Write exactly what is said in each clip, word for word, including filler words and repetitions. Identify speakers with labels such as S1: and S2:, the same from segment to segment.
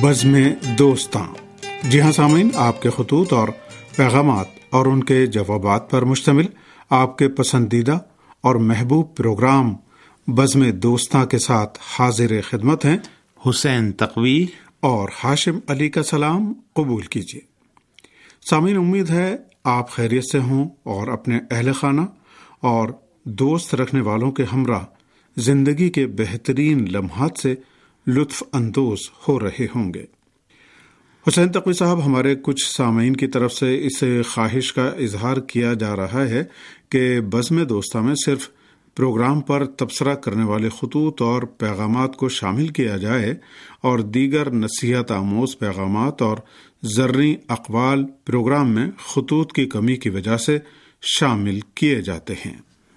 S1: بزم دوستاں۔ جی ہاں سامعین، آپ کے خطوط اور پیغامات اور ان کے جوابات پر مشتمل آپ کے پسندیدہ اور محبوب پروگرام بزم دوستاں کے ساتھ حاضر خدمت ہیں
S2: حسین تقوی
S1: اور ہاشم علی کا سلام قبول کیجیے۔ سامعین، امید ہے آپ خیریت سے ہوں اور اپنے اہل خانہ اور دوست رکھنے والوں کے ہمراہ زندگی کے بہترین لمحات سے لطف اندوز ہو رہے ہوں گے۔ حسین تقوی صاحب، ہمارے کچھ سامعین کی طرف سے اس خواہش کا اظہار کیا جا رہا ہے کہ بزم دوستاں میں صرف پروگرام پر تبصرہ کرنے والے خطوط اور پیغامات کو شامل کیا جائے اور دیگر نصیحت آموز پیغامات اور زرعی اقوال پروگرام میں خطوط کی کمی کی وجہ سے شامل کیے جاتے ہیں۔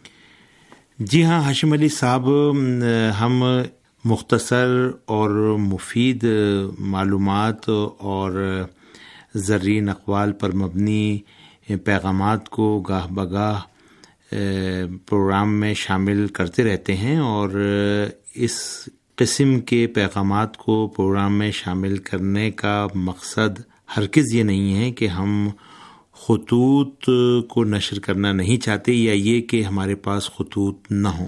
S2: جی ہاں ہاشم علی صاحب، ہم مختصر اور مفید معلومات اور زرعی اقوال پر مبنی پیغامات کو گاہ بگاہ پروگرام میں شامل کرتے رہتے ہیں، اور اس قسم کے پیغامات کو پروگرام میں شامل کرنے کا مقصد ہرگز یہ نہیں ہے کہ ہم خطوط کو نشر کرنا نہیں چاہتے یا یہ کہ ہمارے پاس خطوط نہ ہوں۔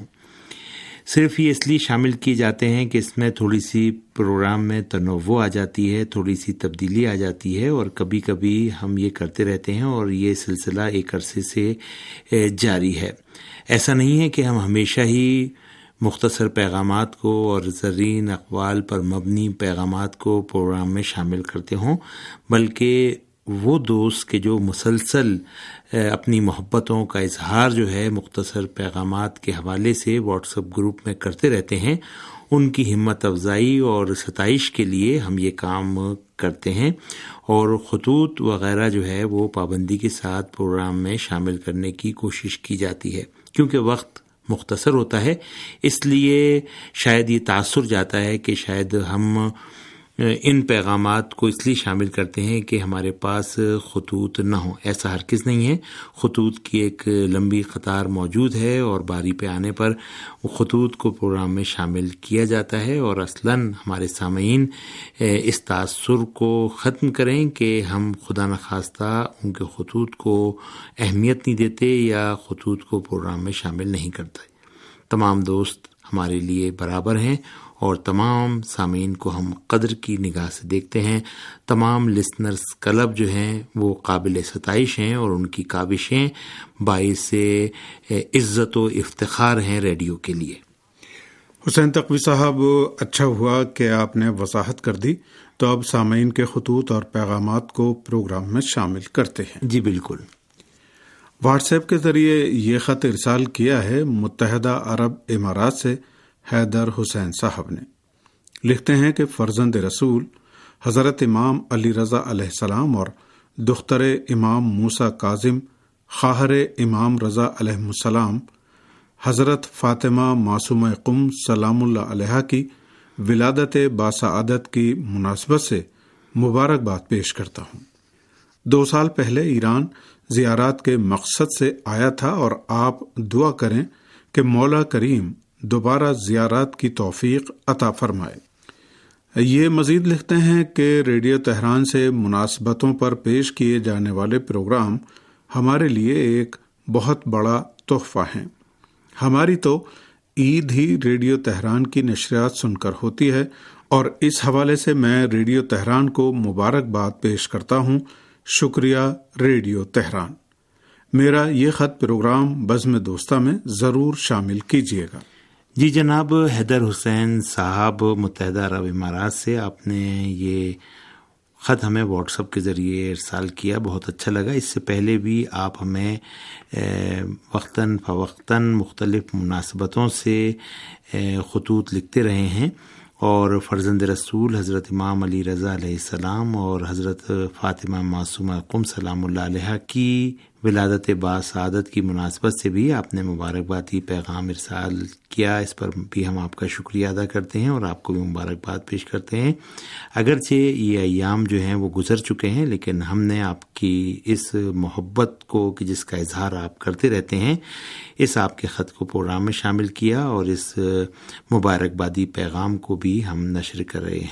S2: صرف یہ اس لیے شامل کیے جاتے ہیں کہ اس میں تھوڑی سی پروگرام میں تنوع آ جاتی ہے، تھوڑی سی تبدیلی آ جاتی ہے، اور کبھی کبھی ہم یہ کرتے رہتے ہیں اور یہ سلسلہ ایک عرصے سے جاری ہے۔ ایسا نہیں ہے کہ ہم ہمیشہ ہی مختصر پیغامات کو اور زرعی اقوال پر مبنی پیغامات کو پروگرام میں شامل کرتے ہوں، بلکہ وہ دوست کے جو مسلسل اپنی محبتوں کا اظہار جو ہے مختصر پیغامات کے حوالے سے واٹس ایپ گروپ میں کرتے رہتے ہیں، ان کی ہمت افزائی اور ستائش کے لیے ہم یہ کام کرتے ہیں، اور خطوط وغیرہ جو ہے وہ پابندی کے ساتھ پروگرام میں شامل کرنے کی کوشش کی جاتی ہے۔ کیونکہ وقت مختصر ہوتا ہے، اس لیے شاید یہ تاثر جاتا ہے کہ شاید ہم ان پیغامات کو اس لیے شامل کرتے ہیں کہ ہمارے پاس خطوط نہ ہوں۔ ایسا ہرگز نہیں ہے، خطوط کی ایک لمبی قطار موجود ہے، اور باری پہ آنے پر خطوط کو پروگرام میں شامل کیا جاتا ہے، اور اصلاً ہمارے سامعین اس تاثر کو ختم کریں کہ ہم خدا نخواستہ ان کے خطوط کو اہمیت نہیں دیتے یا خطوط کو پروگرام میں شامل نہیں کرتے۔ تمام دوست ہمارے لیے برابر ہیں، اور تمام سامعین کو ہم قدر کی نگاہ سے دیکھتے ہیں۔ تمام لسنرز کلب جو ہیں وہ قابل ستائش ہیں، اور ان کی کاوشیں باعث عزت و افتخار ہیں ریڈیو کے لیے۔
S1: حسین تقوی صاحب، اچھا ہوا کہ آپ نے وضاحت کر دی، تو اب سامعین کے خطوط اور پیغامات کو پروگرام میں شامل کرتے ہیں۔
S2: جی بالکل۔
S1: واٹس ایپ کے ذریعے یہ خط ارسال کیا ہے متحدہ عرب امارات سے حیدر حسین صاحب نے۔ لکھتے ہیں کہ فرزند رسول حضرت امام علی رضا علیہ السلام اور دختر امام موسیٰ کاظم خواہر امام رضا علیہ السلام حضرت فاطمہ معصومہ قم سلام اللہ علیہا کی ولادت باسعادت کی مناسبت سے مبارکباد پیش کرتا ہوں۔ دو سال پہلے ایران زیارات کے مقصد سے آیا تھا، اور آپ دعا کریں کہ مولا کریم دوبارہ زیارات کی توفیق عطا فرمائے۔ یہ مزید لکھتے ہیں کہ ریڈیو تہران سے مناسبتوں پر پیش کیے جانے والے پروگرام ہمارے لیے ایک بہت بڑا تحفہ ہیں۔ ہماری تو عید ہی ریڈیو تہران کی نشریات سن کر ہوتی ہے، اور اس حوالے سے میں ریڈیو تہران کو مبارکباد پیش کرتا ہوں۔ شکریہ ریڈیو تہران۔ میرا یہ خط پروگرام بزم دوستاں میں ضرور شامل کیجیے گا۔
S2: جی جناب حیدر حسین صاحب متحدہ عرب امارات سے آپ نے یہ خط ہمیں واٹس ایپ کے ذریعے ارسال کیا، بہت اچھا لگا۔ اس سے پہلے بھی آپ ہمیں وقتاً فوقتاً مختلف مناسبتوں سے خطوط لکھتے رہے ہیں، اور فرزند رسول حضرت امام علی رضا علیہ السلام اور حضرت فاطمہ معصومہ قم سلام اللہ علیہا کی ولادت باسعادت کی مناسبت سے بھی آپ نے مبارکبادی پیغام ارسال کیا۔ اس پر بھی ہم آپ کا شکریہ ادا کرتے ہیں اور آپ کو بھی مبارکباد پیش کرتے ہیں۔ اگرچہ یہ ایام جو ہیں وہ گزر چکے ہیں، لیکن ہم نے آپ کی اس محبت کو کہ جس کا اظہار آپ کرتے رہتے ہیں، اس آپ کے خط کو پروگرام میں شامل کیا، اور اس مبارکبادی پیغام کو بھی ہم نشر کر رہے ہیں۔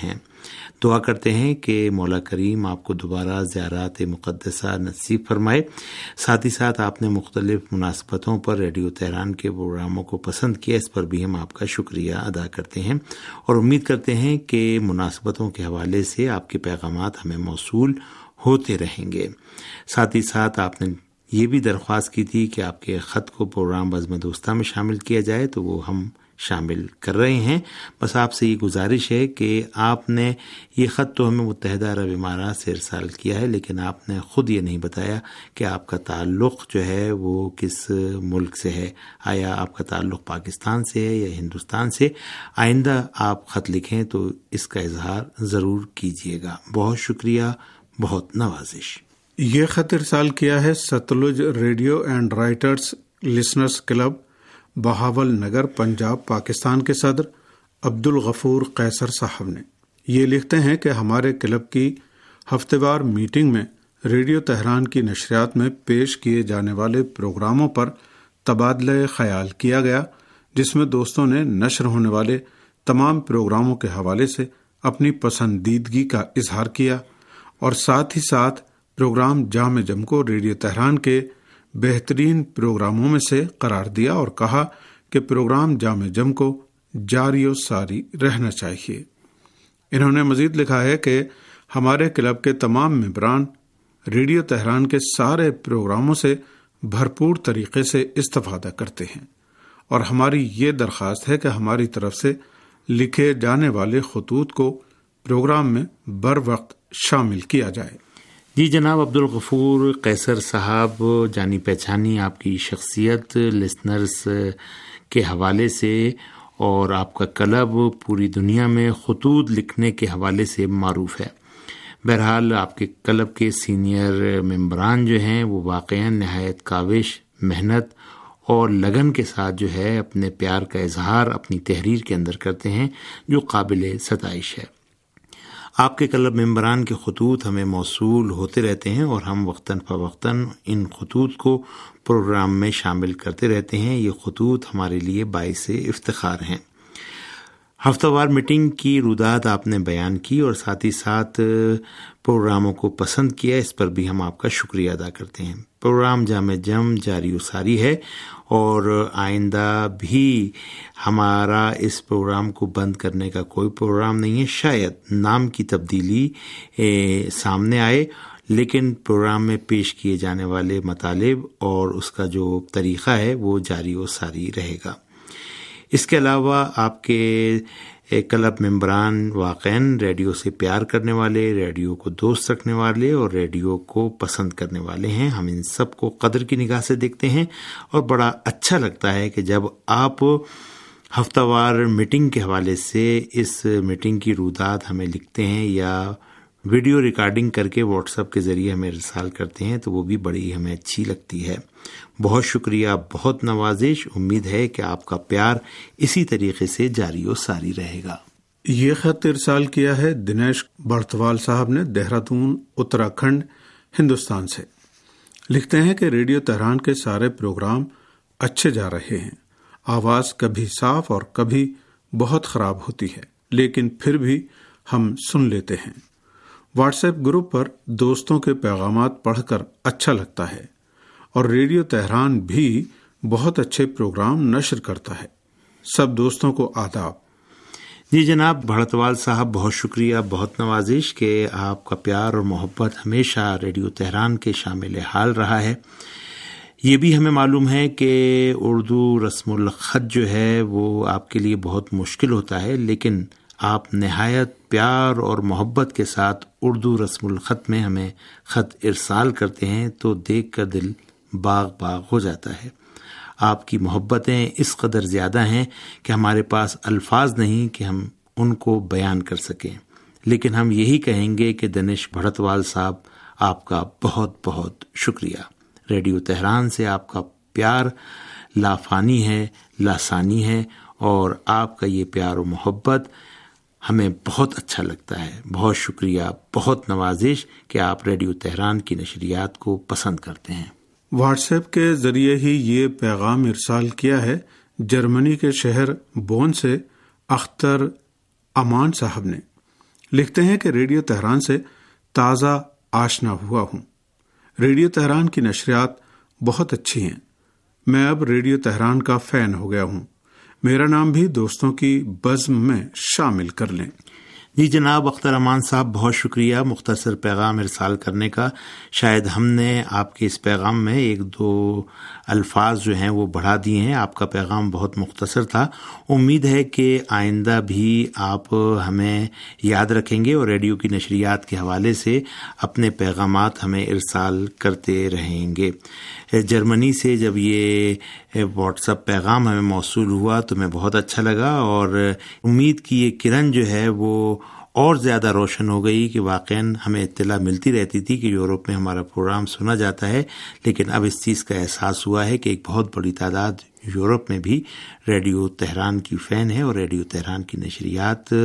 S2: دعا کرتے ہیں کہ مولا کریم آپ کو دوبارہ زیارات مقدسہ نصیب فرمائے۔ ساتھ ہی ساتھ آپ نے مختلف مناسبتوں پر ریڈیو تہران کے پروگراموں کو پسند کیا، اس پر بھی ہم آپ کا شکریہ ادا کرتے ہیں اور امید کرتے ہیں کہ مناسبتوں کے حوالے سے آپ کے پیغامات ہمیں موصول ہوتے رہیں گے۔ ساتھ ہی ساتھ آپ نے یہ بھی درخواست کی تھی کہ آپ کے خط کو پروگرام بزم دوستہ میں شامل کیا جائے، تو وہ ہم شامل کر رہے ہیں۔ بس آپ سے یہ گزارش ہے کہ آپ نے یہ خط تو ہمیں متحدہ عرب امارات سے ارسال کیا ہے، لیکن آپ نے خود یہ نہیں بتایا کہ آپ کا تعلق جو ہے وہ کس ملک سے ہے۔ آیا آپ کا تعلق پاکستان سے ہے یا ہندوستان سے؟ آئندہ آپ خط لکھیں تو اس کا اظہار ضرور کیجیے گا۔ بہت شکریہ، بہت نوازش۔
S1: یہ خط ارسال کیا ہے Sutlej radio and writers listeners club, Bahawalnagar, Punjab, Pakistan کے صدر عبد الغفور قیصر صاحب نے۔ یہ لکھتے ہیں کہ ہمارے کلب کی ہفتہ وار میٹنگ میں ریڈیو تہران کی نشریات میں پیش کیے جانے والے پروگراموں پر تبادلہ خیال کیا گیا، جس میں دوستوں نے نشر ہونے والے تمام پروگراموں کے حوالے سے اپنی پسندیدگی کا اظہار کیا اور ساتھ ہی ساتھ پروگرام جام جم کو ریڈیو تہران کے بہترین پروگراموں میں سے قرار دیا اور کہا کہ پروگرام جام جم کو جاری و ساری رہنا چاہیے۔ انہوں نے مزید لکھا ہے کہ ہمارے کلب کے تمام ممبران ریڈیو تہران کے سارے پروگراموں سے بھرپور طریقے سے استفادہ کرتے ہیں اور ہماری یہ درخواست ہے کہ ہماری طرف سے لکھے جانے والے خطوط کو پروگرام میں بر وقت شامل کیا جائے۔
S2: جی جناب عبد الغفور قیصر صاحب، جانی پہچانی آپ کی شخصیت لسنرز کے حوالے سے اور آپ کا کلب پوری دنیا میں خطوط لکھنے کے حوالے سے معروف ہے۔ بہرحال آپ کے کلب کے سینئر ممبران جو ہیں وہ واقعاً نہایت کاوش، محنت اور لگن کے ساتھ جو ہے اپنے پیار کا اظہار اپنی تحریر کے اندر کرتے ہیں، جو قابل ستائش ہے۔ آپ کے کلب ممبران کے خطوط ہمیں موصول ہوتے رہتے ہیں اور ہم وقتاً فوقتاً ان خطوط کو پروگرام میں شامل کرتے رہتے ہیں۔ یہ خطوط ہمارے لیے باعث افتخار ہیں۔ ہفتہ وار میٹنگ کی رودات آپ نے بیان کی اور ساتھ ہی ساتھ پروگراموں کو پسند کیا، اس پر بھی ہم آپ کا شکریہ ادا کرتے ہیں۔ پروگرام جام جم جاری و ساری ہے اور آئندہ بھی ہمارا اس پروگرام کو بند کرنے کا کوئی پروگرام نہیں ہے۔ شاید نام کی تبدیلی اے, سامنے آئے، لیکن پروگرام میں پیش کیے جانے والے مطالب اور اس کا جو طریقہ ہے وہ جاری و ساری رہے گا۔ اس کے علاوہ آپ کے کلب ممبران واقعاً ریڈیو سے پیار کرنے والے، ریڈیو کو دوست رکھنے والے اور ریڈیو کو پسند کرنے والے ہیں۔ ہم ان سب کو قدر کی نگاہ سے دیکھتے ہیں اور بڑا اچھا لگتا ہے کہ جب آپ ہفتہ وار میٹنگ کے حوالے سے اس میٹنگ کی رودات ہمیں لکھتے ہیں یا ویڈیو ریکارڈنگ کر کے واٹس ایپ کے ذریعے ہمیں ارسال کرتے ہیں، تو وہ بھی بڑی ہمیں اچھی لگتی ہے۔ بہت شکریہ، بہت نوازش۔ امید ہے کہ آپ کا پیار اسی طریقے سے جاری و ساری رہے گا۔
S1: یہ خط ارسال کیا ہے دنیش بڑتوال صاحب نے، دہرادون، اتراکھنڈ، ہندوستان سے۔ لکھتے ہیں کہ ریڈیو تہران کے سارے پروگرام اچھے جا رہے ہیں۔ آواز کبھی صاف اور کبھی بہت خراب ہوتی ہے، لیکن پھر بھی ہم سن لیتے ہیں۔ واٹس ایپ گروپ پر دوستوں کے پیغامات پڑھ کر اچھا لگتا ہے اور ریڈیو تہران بھی بہت اچھے پروگرام نشر کرتا ہے۔ سب دوستوں کو آداب۔
S2: جی جناب بھڑتوال صاحب، بہت شکریہ، بہت نوازش کہ آپ کا پیار اور محبت ہمیشہ ریڈیو تہران کے شامل حال رہا ہے۔ یہ بھی ہمیں معلوم ہے کہ اردو رسم الخط جو ہے وہ آپ کے لیے بہت مشکل ہوتا ہے، لیکن آپ نہایت پیار اور محبت کے ساتھ اردو رسم الخط میں ہمیں خط ارسال کرتے ہیں تو دیکھ کر دل باغ باغ ہو جاتا ہے۔ آپ کی محبتیں اس قدر زیادہ ہیں کہ ہمارے پاس الفاظ نہیں کہ ہم ان کو بیان کر سکیں، لیکن ہم یہی کہیں گے کہ دنیش بھڑتوال صاحب، آپ کا بہت بہت شکریہ۔ ریڈیو تہران سے آپ کا پیار لافانی ہے، لاسانی ہے، اور آپ کا یہ پیار و محبت ہمیں بہت اچھا لگتا ہے۔ بہت شکریہ، بہت نوازش کہ آپ ریڈیو تہران کی نشریات کو پسند کرتے ہیں۔
S1: واٹس ایپ کے ذریعے ہی یہ پیغام ارسال کیا ہے جرمنی کے شہر بون سے اختر امان صاحب نے۔ لکھتے ہیں کہ ریڈیو تہران سے تازہ آشنا ہوا ہوں. ریڈیو تہران کی نشریات بہت اچھی ہیں. میں اب ریڈیو تہران کا فین ہو گیا ہوں. میرا نام بھی دوستوں کی بزم میں شامل کر لیں.
S2: جی جناب اختر امان صاحب، بہت شکریہ مختصر پیغام ارسال کرنے کا. شاید ہم نے آپ کے اس پیغام میں ایک دو الفاظ جو ہیں وہ بڑھا دیے ہیں. آپ کا پیغام بہت مختصر تھا. امید ہے کہ آئندہ بھی آپ ہمیں یاد رکھیں گے اور ریڈیو کی نشریات کے حوالے سے اپنے پیغامات ہمیں ارسال کرتے رہیں گے. جرمنی سے جب یہ واٹس ایپ پیغام ہمیں موصول ہوا تو میں بہت اچھا لگا، اور امید کی یہ کرن جو ہے وہ اور زیادہ روشن ہو گئی کہ واقعاً ہمیں اطلاع ملتی رہتی تھی کہ یورپ میں ہمارا پروگرام سنا جاتا ہے، لیکن اب اس چیز کا احساس ہوا ہے کہ ایک بہت بڑی تعداد یورپ میں بھی ریڈیو تہران کی فین ہے اور ریڈیو تہران کی نشریات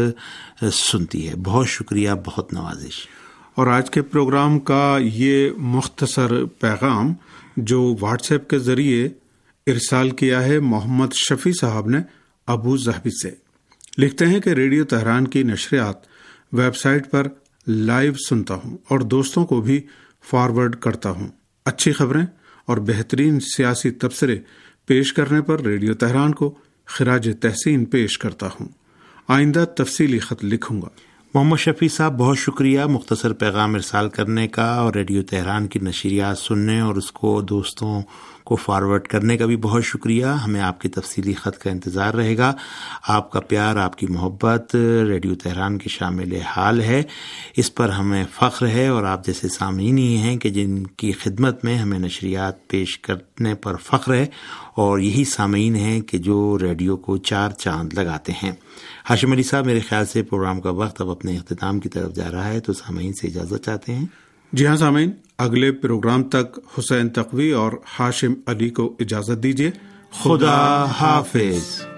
S2: سنتی ہے. بہت شکریہ، بہت نوازش.
S1: اور آج کے پروگرام کا یہ مختصر پیغام جو واٹس ایپ کے ذریعے ارسال کیا ہے محمد شفیع صاحب نے ابو ظہبی سے. لکھتے ہیں کہ ریڈیو تہران کی نشریات ویب سائٹ پر لائیو سنتا ہوں اور دوستوں کو بھی فارورڈ کرتا ہوں. اچھی خبریں اور بہترین سیاسی تبصرے پیش کرنے پر ریڈیو تہران کو خراج تحسین پیش کرتا ہوں. آئندہ تفصیلی خط لکھوں گا.
S2: محمد شفیع صاحب، بہت شکریہ مختصر پیغام ارسال کرنے کا اور ریڈیو تہران کی نشریات سننے اور اس کو دوستوں کو فارورڈ کرنے کا بھی بہت شکریہ. ہمیں آپ کے تفصیلی خط کا انتظار رہے گا. آپ کا پیار، آپ کی محبت ریڈیو تہران کی شامل حال ہے. اس پر ہمیں فخر ہے، اور آپ جیسے سامعین ہی ہیں کہ جن کی خدمت میں ہمیں نشریات پیش کرنے پر فخر ہے، اور یہی سامعین ہیں کہ جو ریڈیو کو چار چاند لگاتے ہیں. ہاشم علی صاحب، میرے خیال سے پروگرام کا وقت اب اپنے اختتام کی طرف جا رہا ہے، تو سامعین سے اجازت چاہتے ہیں.
S1: جی ہاں سامعین، اگلے پروگرام تک حسین تقوی اور ہاشم علی کو اجازت دیجیے.
S2: خدا حافظ.